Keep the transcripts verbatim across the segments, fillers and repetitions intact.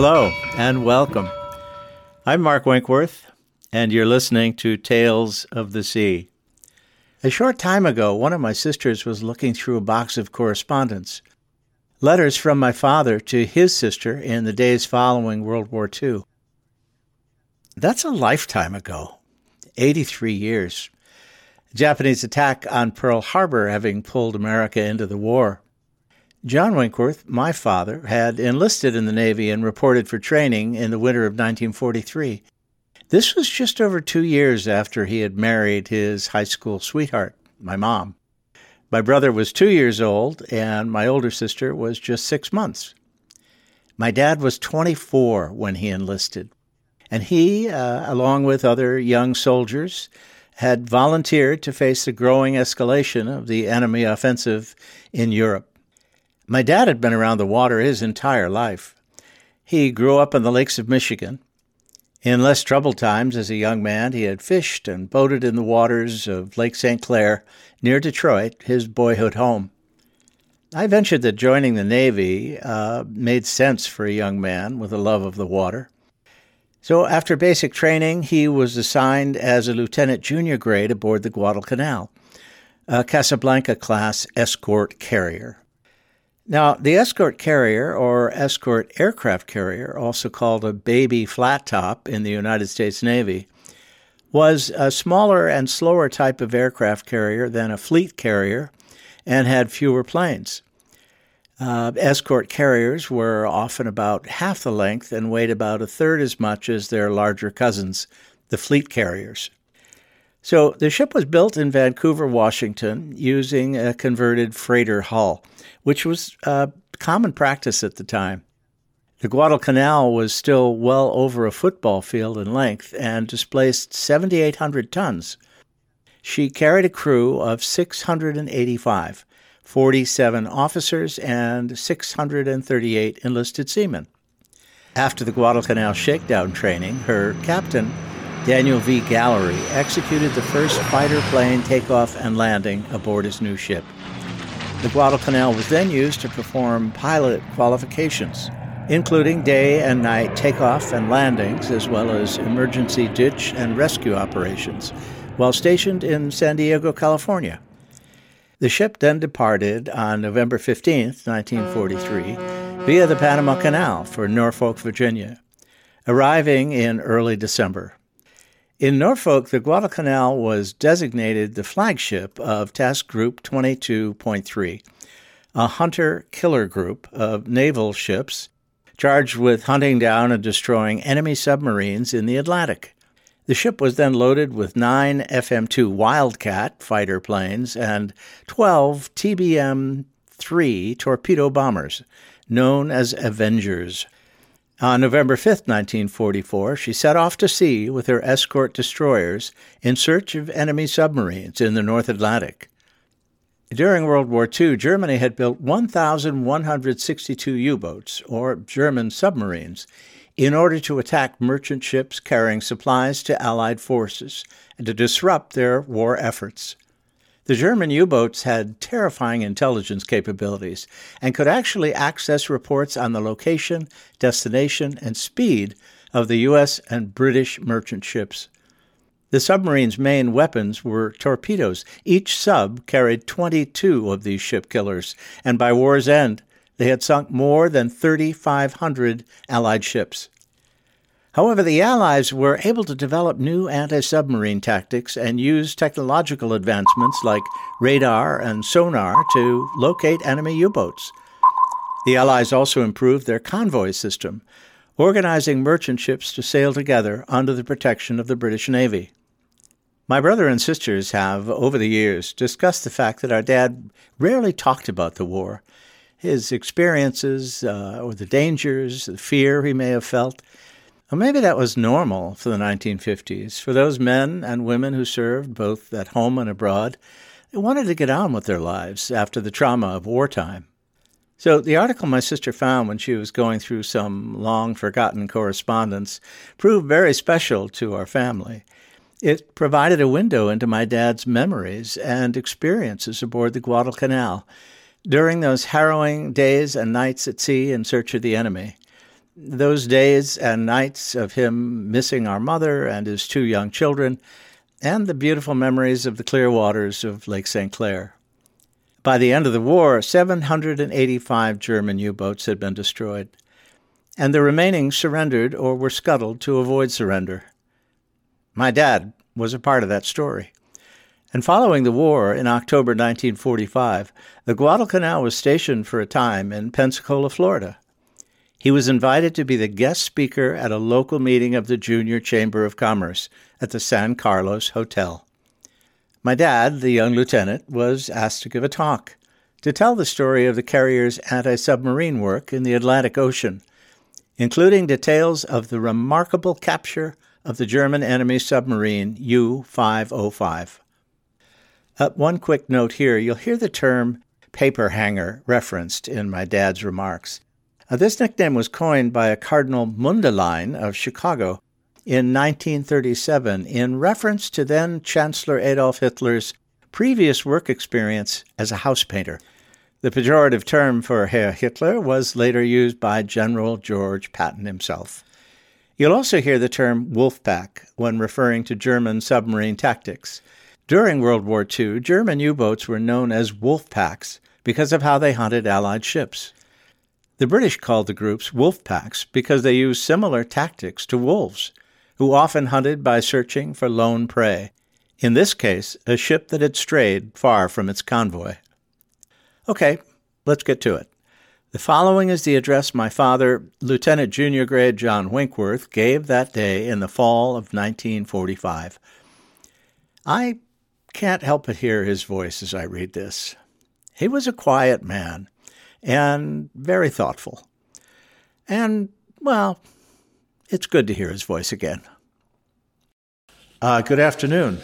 Hello and welcome. I'm Mark Winkworth, and you're listening to Tales of the Sea. A short time ago, one of my sisters was looking through a box of correspondence, letters from my father to his sister in the days following World War Two. That's a lifetime ago, eighty-three years. The Japanese attack on Pearl Harbor having pulled America into the war. John Winkworth, my father, had enlisted in the Navy and reported for training in the winter of nineteen forty-three. This was just over two years after he had married his high school sweetheart, my mom. My brother was two years old, and my older sister was just six months. My dad was twenty-four when he enlisted, and he, uh, along with other young soldiers, had volunteered to face the growing escalation of the enemy offensive in Europe. My dad had been around the water his entire life. He grew up on the lakes of Michigan. In less troubled times as a young man, he had fished and boated in the waters of Lake Saint Clair near Detroit, his boyhood home. I ventured that joining the Navy uh, made sense for a young man with a love of the water. So after basic training, he was assigned as a lieutenant junior grade aboard the Guadalcanal, a Casablanca-class escort carrier. Now, the escort carrier, or escort aircraft carrier, also called a baby flat top in the United States Navy, was a smaller and slower type of aircraft carrier than a fleet carrier and had fewer planes. Uh, escort carriers were often about half the length and weighed about a third as much as their larger cousins, the fleet carriers. So the ship was built in Vancouver, Washington, using a converted freighter hull, which was uh, common practice at the time. The Guadalcanal was still well over a football field in length and displaced seven thousand eight hundred tons. She carried a crew of six hundred eighty-five, forty-seven officers, and six hundred thirty-eight enlisted seamen. After the Guadalcanal shakedown training, her captain, Daniel V. Gallery, executed the first fighter plane takeoff and landing aboard his new ship. The Guadalcanal was then used to perform pilot qualifications, including day and night takeoff and landings, as well as emergency ditch and rescue operations, while stationed in San Diego, California. The ship then departed on November fifteenth, nineteen forty-three, via the Panama Canal for Norfolk, Virginia, arriving in early December. In Norfolk, the Guadalcanal was designated the flagship of Task Group twenty-two point three, a hunter-killer group of naval ships charged with hunting down and destroying enemy submarines in the Atlantic. The ship was then loaded with nine F M two Wildcat fighter planes and twelve T B M three torpedo bombers, known as Avengers. On November fifth, nineteen forty-four, she set off to sea with her escort destroyers in search of enemy submarines in the North Atlantic. During World War Two, Germany had built one thousand one hundred sixty-two U-boats, or German submarines, in order to attack merchant ships carrying supplies to Allied forces and to disrupt their war efforts. The German U-boats had terrifying intelligence capabilities and could actually access reports on the location, destination, and speed of the U S and British merchant ships. The submarine's main weapons were torpedoes. Each sub carried twenty-two of these ship killers, and by war's end, they had sunk more than thirty-five hundred Allied ships. However, the Allies were able to develop new anti-submarine tactics and use technological advancements like radar and sonar to locate enemy U-boats. The Allies also improved their convoy system, organizing merchant ships to sail together under the protection of the British Navy. My brother and sisters have, over the years, discussed the fact that our dad rarely talked about the war, his experiences, uh, or the dangers, the fear he may have felt. Well, maybe that was normal for the nineteen fifties. For those men and women who served both at home and abroad, they wanted to get on with their lives after the trauma of wartime. So the article my sister found when she was going through some long-forgotten correspondence proved very special to our family. It provided a window into my dad's memories and experiences aboard the Guadalcanal during those harrowing days and nights at sea in search of the enemy. those days and nights of him missing our mother and his two young children, and the beautiful memories of the clear waters of Lake Saint Clair. By the end of the war, seven hundred eighty-five German U-boats had been destroyed, and the remaining surrendered or were scuttled to avoid surrender. My dad was a part of that story. And following the war, in October nineteen forty-five, the Guadalcanal was stationed for a time in Pensacola, Florida. He was invited to be the guest speaker at a local meeting of the Junior Chamber of Commerce at the San Carlos Hotel. My dad, the young lieutenant, was asked to give a talk, to tell the story of the carrier's anti-submarine work in the Atlantic Ocean, including details of the remarkable capture of the German enemy submarine U five oh five. Uh, one quick note here, you'll hear the term paper hanger referenced in my dad's remarks. Uh, this nickname was coined by a Cardinal Mundelein of Chicago in nineteen thirty-seven in reference to then-Chancellor Adolf Hitler's previous work experience as a house painter. The pejorative term for Herr Hitler was later used by General George Patton himself. You'll also hear the term Wolfpack when referring to German submarine tactics. During World War Two, German U-boats were known as Wolfpacks because of how they hunted Allied ships. The British called the groups Wolfpacks because they used similar tactics to wolves, who often hunted by searching for lone prey, in this case, a ship that had strayed far from its convoy. Okay, let's get to it. The following is the address my father, Lieutenant Junior Grade John Winkworth, gave that day in the fall of nineteen forty-five. I can't help but hear his voice as I read this. He was a quiet man and very thoughtful. And, well, it's good to hear his voice again. Uh, good afternoon.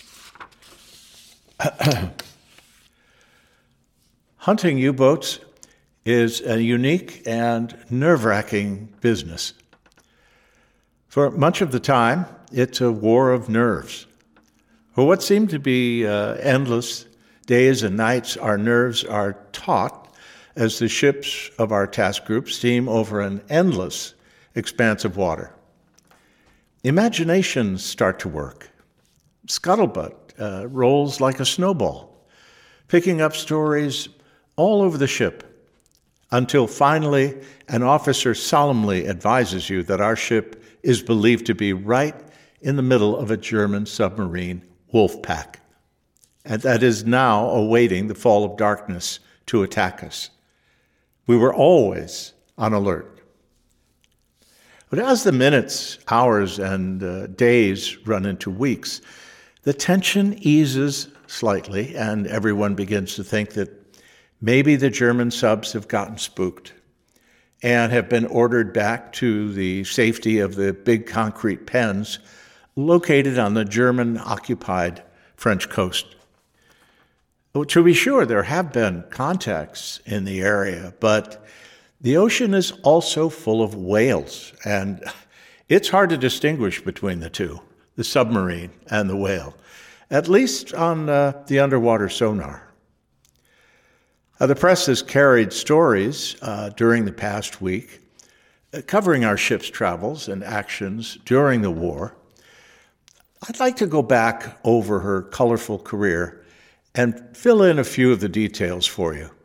Hunting U-boats is a unique and nerve-wracking business. For much of the time, it's a war of nerves. For what seem to be uh, endless days and nights, our nerves are taut as the ships of our task group steam over an endless expanse of water. Imaginations start to work. Scuttlebutt uh, rolls like a snowball, picking up stories all over the ship, until finally an officer solemnly advises you that our ship is believed to be right in the middle of a German submarine wolf pack, and that is now awaiting the fall of darkness to attack us. We were always on alert. But as the minutes, hours, and uh, days run into weeks, the tension eases slightly, and everyone begins to think that maybe the German subs have gotten spooked and have been ordered back to the safety of the big concrete pens located on the German-occupied French coast. Well, to be sure, there have been contacts in the area, but the ocean is also full of whales, and it's hard to distinguish between the two, the submarine and the whale, at least on uh, the underwater sonar. Uh, the press has carried stories uh, during the past week uh, covering our ship's travels and actions during the war. I'd like to go back over her colorful career and fill in a few of the details for you.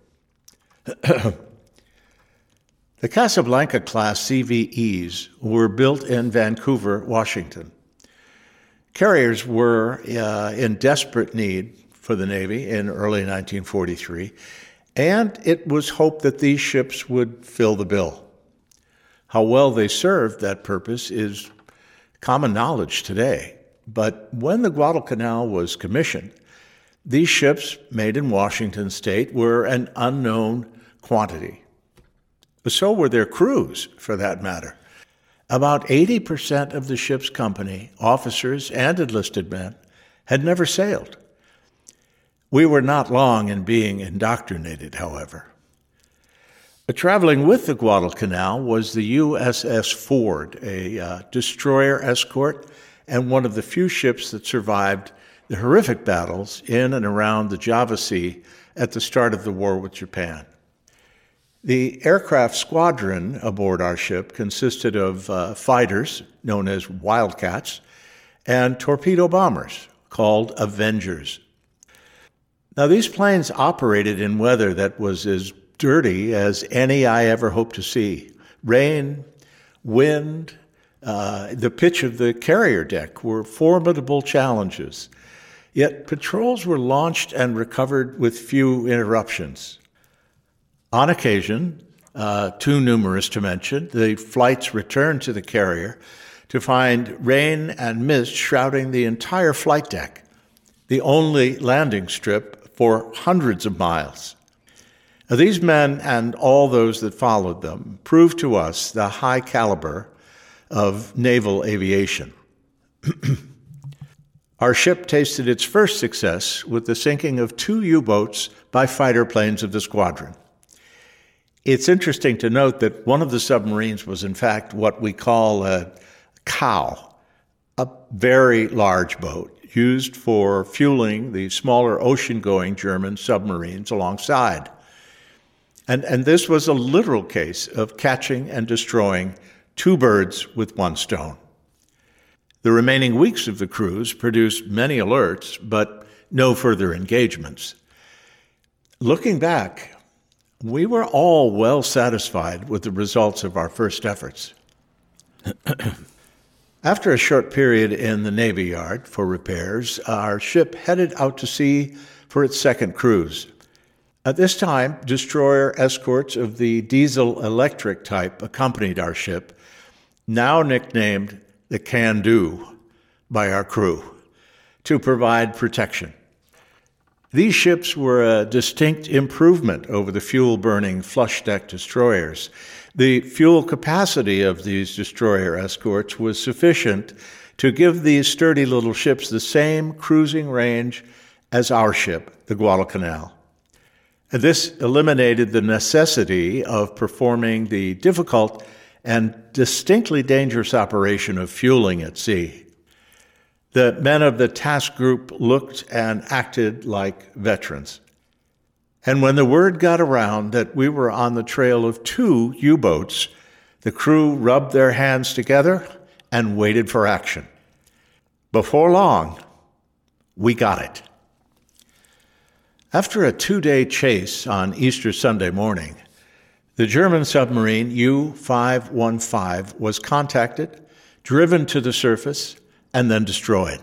The Casablanca-class C V Es were built in Vancouver, Washington. Carriers were uh, in desperate need for the Navy in early nineteen forty-three, and it was hoped that these ships would fill the bill. How well they served that purpose is common knowledge today. But when the Guadalcanal was commissioned, these ships, made in Washington state, were an unknown quantity. So were their crews, for that matter. About eighty percent of the ship's company, officers and enlisted men, had never sailed. We were not long in being indoctrinated, however. Traveling with the Guadalcanal was the U S S Ford, a uh, destroyer escort and one of the few ships that survived the horrific battles in and around the Java Sea at the start of the war with Japan. The aircraft squadron aboard our ship consisted of uh, fighters, known as Wildcats, and torpedo bombers, called Avengers. Now, these planes operated in weather that was as dirty as any I ever hoped to see. Rain, wind, uh, the pitch of the carrier deck were formidable challenges. Yet patrols were launched and recovered with few interruptions. On occasion, uh, too numerous to mention, the flights returned to the carrier to find rain and mist shrouding the entire flight deck, the only landing strip for hundreds of miles. Now, these men and all those that followed them proved to us the high caliber of naval aviation. Our ship tasted its first success with the sinking of two U-boats by fighter planes of the squadron. It's interesting to note that one of the submarines was in fact what we call a cow, a very large boat used for fueling the smaller ocean-going German submarines alongside. And, and this was a literal case of catching and destroying two birds with one stone. The remaining weeks of the cruise produced many alerts, but no further engagements. Looking back, we were all well satisfied with the results of our first efforts. After a short period in the Navy Yard for repairs, our ship headed out to sea for its second cruise. At this time, destroyer escorts of the diesel-electric type accompanied our ship, now nicknamed the Can-Do by our crew, to provide protection. These ships were a distinct improvement over the fuel-burning flush-deck destroyers. The fuel capacity of these destroyer escorts was sufficient to give these sturdy little ships the same cruising range as our ship, the Guadalcanal. This eliminated the necessity of performing the difficult and distinctly dangerous operation of fueling at sea. The men of the task group looked and acted like veterans. And when the word got around that we were on the trail of two U-boats, the crew rubbed their hands together and waited for action. Before long, we got it. After a two-day chase on Easter Sunday morning, the German submarine U five fifteen was contacted, driven to the surface, and then destroyed.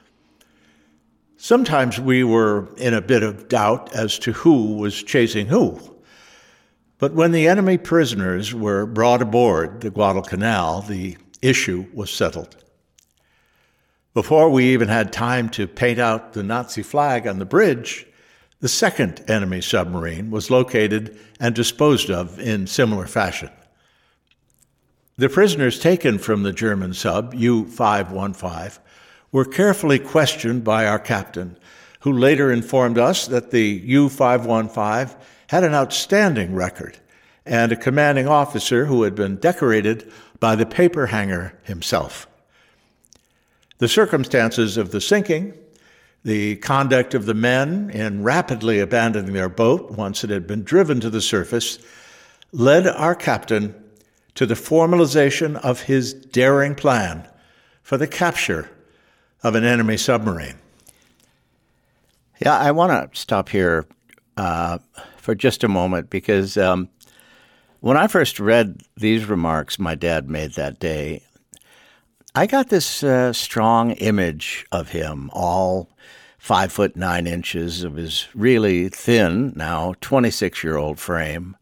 Sometimes we were in a bit of doubt as to who was chasing who. But when the enemy prisoners were brought aboard the Guadalcanal, the issue was settled. Before we even had time to paint out the Nazi flag on the bridge, the second enemy submarine was located and disposed of in similar fashion. The prisoners taken from the German sub U five fifteen were carefully questioned by our captain, who later informed us that the U five fifteen had an outstanding record and a commanding officer who had been decorated by the paper hanger himself. The circumstances of the sinking, the conduct of the men in rapidly abandoning their boat once it had been driven to the surface, led our captain to the formalization of his daring plan for the capture of an enemy submarine. Yeah, I want to stop here uh, for just a moment because um, when I first read these remarks my dad made that day, I got this uh, strong image of him, all five foot nine inches of his really thin, now twenty-six-year-old frame,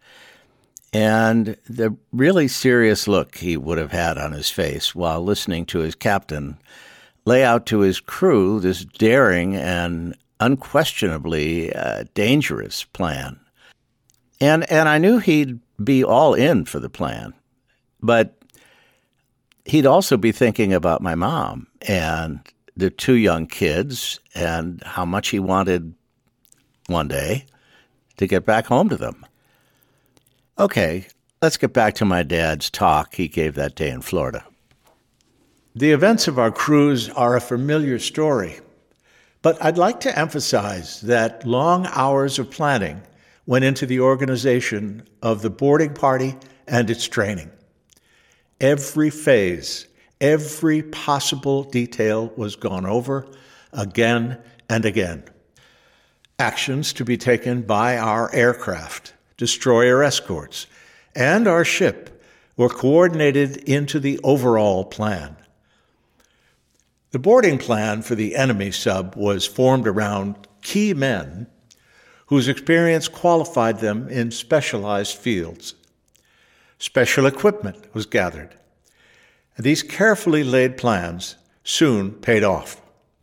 and the really serious look he would have had on his face while listening to his captain lay out to his crew this daring and unquestionably uh, dangerous plan. And and I knew he'd be all in for the plan, but he'd also be thinking about my mom and the two young kids and how much he wanted one day to get back home to them. Okay, let's get back to my dad's talk he gave that day in Florida. The events of our cruise are a familiar story, but I'd like to emphasize that long hours of planning went into the organization of the boarding party and its training. Every phase, every possible detail was gone over again and again. Actions to be taken by our aircraft, destroyer escorts, and our ship were coordinated into the overall plan. The boarding plan for the enemy sub was formed around key men whose experience qualified them in specialized fields. Special equipment was gathered. These carefully laid plans soon paid off.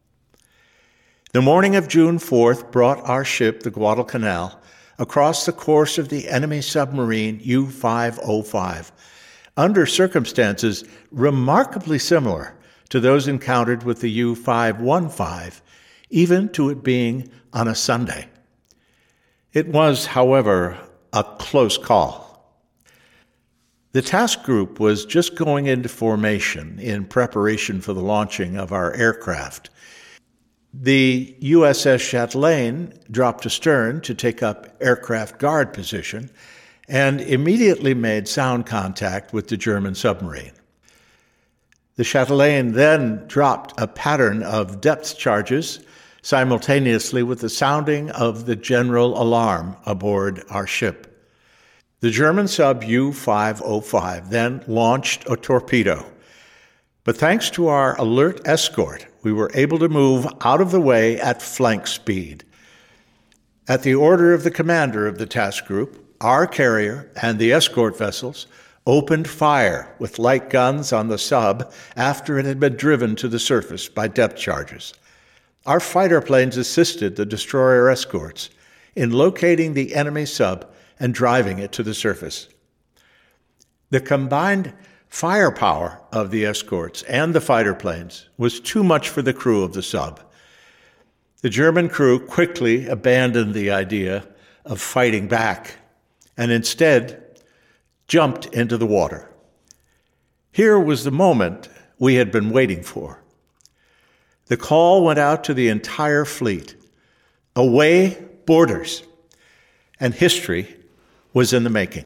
The morning of June fourth brought our ship, the Guadalcanal, across the course of the enemy submarine U five oh five, under circumstances remarkably similar to those encountered with the U five fifteen, even to it being on a Sunday. It was, however, a close call. The task group was just going into formation in preparation for the launching of our aircraft. The U S S Chatelaine dropped astern to take up aircraft guard position and immediately made sound contact with the German submarine. The Chatelaine then dropped a pattern of depth charges simultaneously with the sounding of the general alarm aboard our ship. The German sub U five oh five then launched a torpedo, but thanks to our alert escort, we were able to move out of the way at flank speed. At the order of the commander of the task group, our carrier and the escort vessels opened fire with light guns on the sub after it had been driven to the surface by depth charges. Our fighter planes assisted the destroyer escorts in locating the enemy sub and driving it to the surface. The combined firepower of the escorts and the fighter planes was too much for the crew of the sub. The German crew quickly abandoned the idea of fighting back and instead jumped into the water. Here was the moment we had been waiting for. The call went out to the entire fleet. Away boarders! And history was in the making.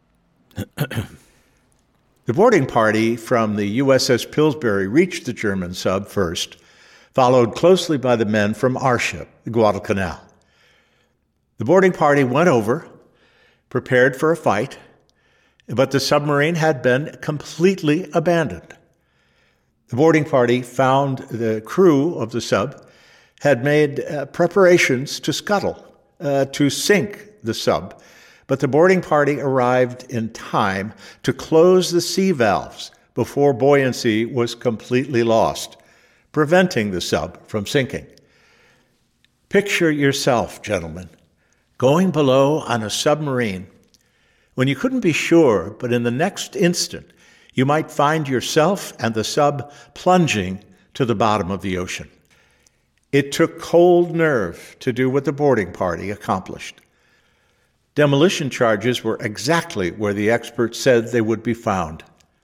The boarding party from the U S S Pillsbury reached the German sub first, followed closely by the men from our ship, the Guadalcanal. The boarding party went over, prepared for a fight, but the submarine had been completely abandoned. The boarding party found the crew of the sub had made uh, preparations to scuttle, uh, to sink the sub, but the boarding party arrived in time to close the sea valves before buoyancy was completely lost, preventing the sub from sinking. Picture yourself, gentlemen, going below on a submarine when you couldn't be sure, but in the next instant, you might find yourself and the sub plunging to the bottom of the ocean. It took cold nerve to do what the boarding party accomplished. Demolition charges were exactly where the experts said they would be found.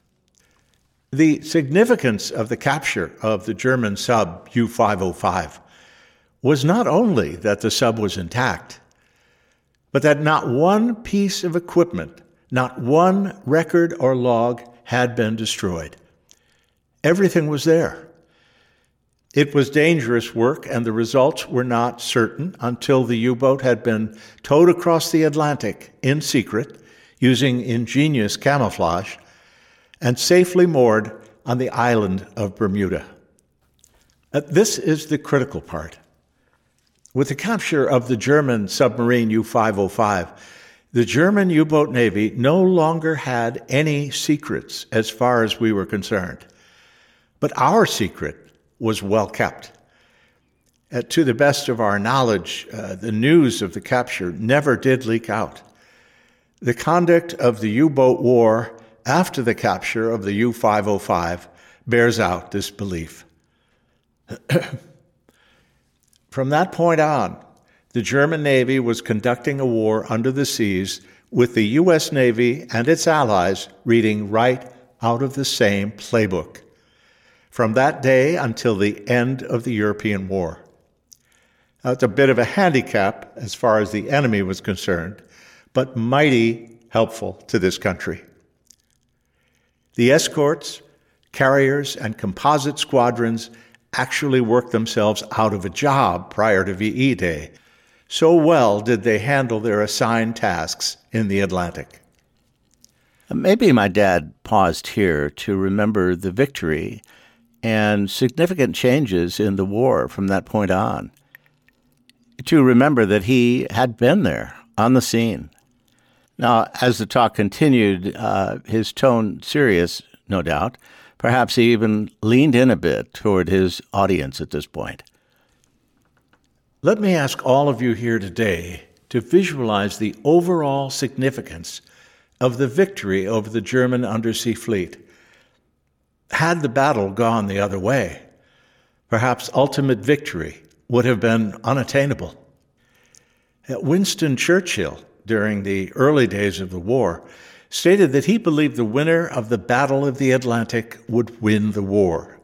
The significance of the capture of the German sub U five oh five was not only that the sub was intact, but that not one piece of equipment, not one record or log had been destroyed. Everything was there. It was dangerous work, and the results were not certain until the U-boat had been towed across the Atlantic in secret, using ingenious camouflage, and safely moored on the island of Bermuda. Uh, this is the critical part. With the capture of the German submarine U five oh five, the German U-boat Navy no longer had any secrets as far as we were concerned. But our secret was well kept. Uh, to the best of our knowledge, uh, the news of the capture never did leak out. The conduct of the U-boat war after the capture of the U five oh five bears out this belief. From that point on, the German Navy was conducting a war under the seas with the U S Navy and its allies reading right out of the same playbook, from that day until the end of the European War. That's a bit of a handicap as far as the enemy was concerned, but mighty helpful to this country. The escorts, carriers, and composite squadrons actually worked themselves out of a job prior to V E Day. So well did they handle their assigned tasks in the Atlantic. Maybe my dad paused here to remember the victory and significant changes in the war from that point on, to remember that he had been there on the scene. Now, as the talk continued, uh, his tone serious, no doubt. Perhaps he even leaned in a bit toward his audience at this point. Let me ask all of you here today to visualize the overall significance of the victory over the German undersea fleet. Had the battle gone the other way, perhaps ultimate victory would have been unattainable. Winston Churchill, during the early days of the war, stated that he believed the winner of the Battle of the Atlantic would win the war.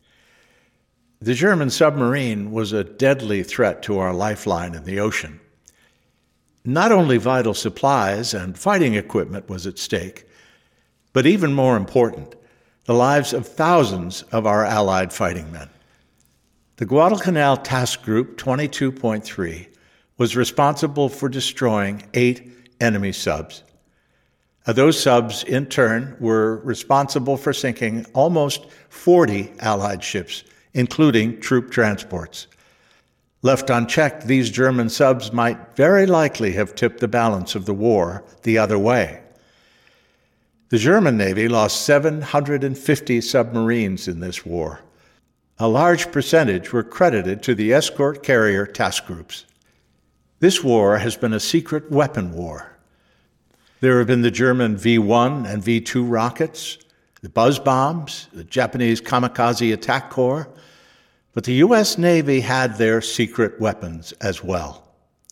The German submarine was a deadly threat to our lifeline in the ocean. Not only vital supplies and fighting equipment was at stake, but even more important, the lives of thousands of our Allied fighting men. The Guadalcanal Task Group twenty-two point three was responsible for destroying eight enemy subs. Those subs, in turn, were responsible for sinking almost forty Allied ships, including troop transports. Left unchecked, these German subs might very likely have tipped the balance of the war the other way. The German Navy lost seven hundred fifty submarines in this war. A large percentage were credited to the escort carrier task groups. This war has been a secret weapon war. There have been the German V one and V two rockets, the buzz bombs, the Japanese kamikaze attack corps, but the U S Navy had their secret weapons as well.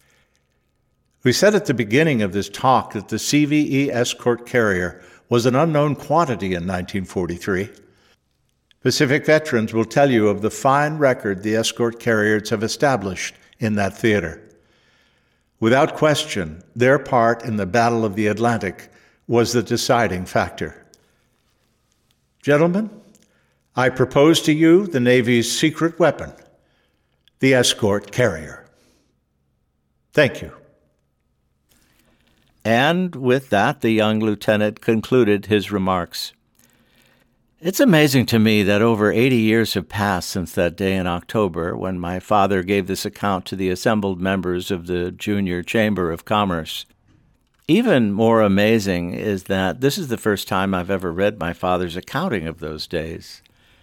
We said at the beginning of this talk that the C V E escort carrier was an unknown quantity in nineteen forty-three. Pacific veterans will tell you of the fine record the escort carriers have established in that theater. Without question, their part in the Battle of the Atlantic was the deciding factor. Gentlemen, I propose to you the Navy's secret weapon, the escort carrier. Thank you. And with that, the young lieutenant concluded his remarks. It's amazing to me that over eighty years have passed since that day in October when my father gave this account to the assembled members of the Junior Chamber of Commerce. Even more amazing is that this is the first time I've ever read my father's accounting of those days.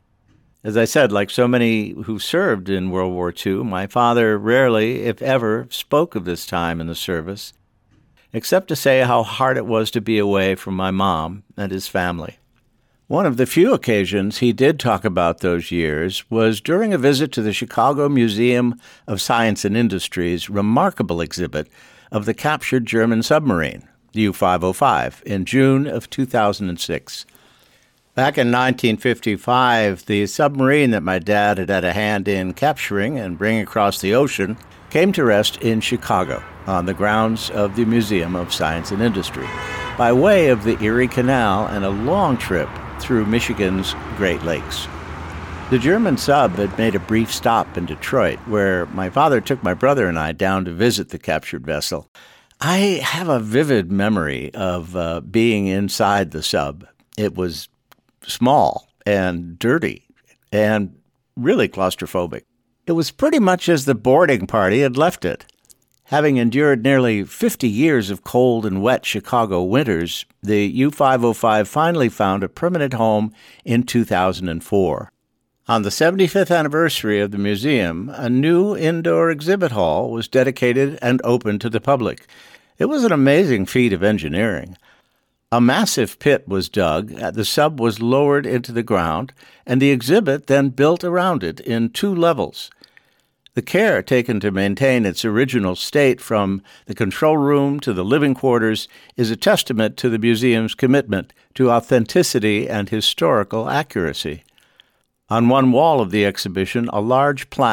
As I said, like so many who served in World War Two, my father rarely, if ever, spoke of this time in the service, except to say how hard it was to be away from my mom and his family. One of the few occasions he did talk about those years was during a visit to the Chicago Museum of Science and Industry's remarkable exhibit of the captured German submarine, the U five oh five, in June of two thousand six. Back in nineteen fifty-five, the submarine that my dad had had a hand in capturing and bringing across the ocean came to rest in Chicago on the grounds of the Museum of Science and Industry by way of the Erie Canal and a long trip through Michigan's Great Lakes. The German sub had made a brief stop in Detroit, where my father took my brother and I down to visit the captured vessel. I have a vivid memory of uh, being inside the sub. It was small and dirty and really claustrophobic. It was pretty much as the boarding party had left it. Having endured nearly fifty years of cold and wet Chicago winters, the U five oh five finally found a permanent home in two thousand four. On the seventy-fifth anniversary of the museum, a new indoor exhibit hall was dedicated and open to the public. It was an amazing feat of engineering. A massive pit was dug, the sub was lowered into the ground, and the exhibit then built around it in two levels. The care taken to maintain its original state from the control room to the living quarters is a testament to the museum's commitment to authenticity and historical accuracy. On one wall of the exhibition, a large plaque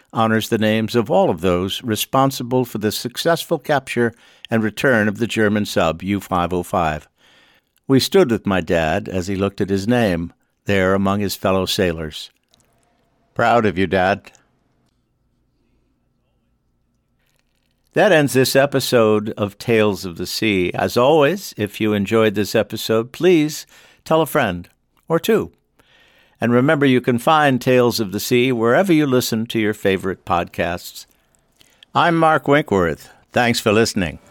honors the names of all of those responsible for the successful capture and return of the German sub U five oh five. We stood with my dad as he looked at his name there among his fellow sailors. Proud of you, Dad. That ends this episode of Tales of the Sea. As always, if you enjoyed this episode, please tell a friend or two. And remember, you can find Tales of the Sea wherever you listen to your favorite podcasts. I'm Mark Winkworth. Thanks for listening.